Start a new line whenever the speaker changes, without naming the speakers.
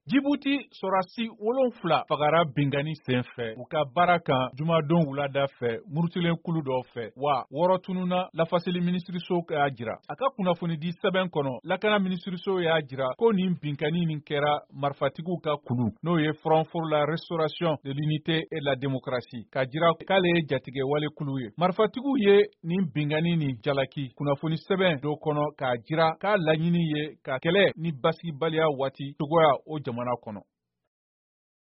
Djibouti sɔrɔdasi 7 fagara Bingani senfɛ u ka baara kan jumadon wulada fɛ murutilen kulu dɔ fɛ wa 6 tununa lafaseli minisiriso y'a jira. A ka kunnafonidi sɛbɛn kɔnɔ lakana minisiriso y'a jira ko nin binkani nin kɛra marifatigiw ka kulu n'o ye Front pour la Restauration de l'Unité et la Démocratie ka jira k'ale ye jatigɛ wale kulu ye. Marifatigiw ye nin binkani nin jalaki kunnafoni sɛbɛn dɔ kɔnɔ k'a jira k'a laɲini ye ka kɛlɛ ni basigibaliya waati cogoya o jamana kɔnɔ.